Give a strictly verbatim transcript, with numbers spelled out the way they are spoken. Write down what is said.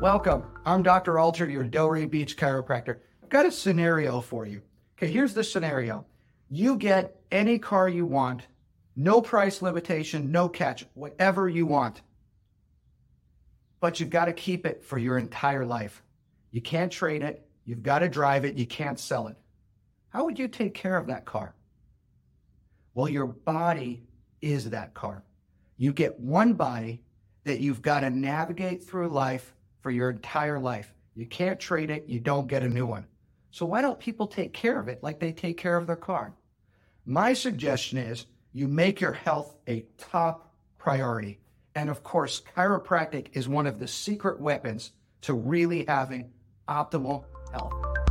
Welcome. I'm Doctor Alter, your Delray Beach chiropractor. I've got a scenario for you. Okay, here's the scenario. You get any car you want, no price limitation, no catch, whatever you want. But you've got to keep it for your entire life. You can't trade it. You've got to drive it. You can't sell it. How would you take care of that car? Well, your body is that car. You get one body that you've got to navigate through life for your entire life. You can't trade it. You don't get a new one. So why don't people take care of it like they take care of their car? My suggestion is you make your health a top priority. And of course, chiropractic is one of the secret weapons to really having optimal health.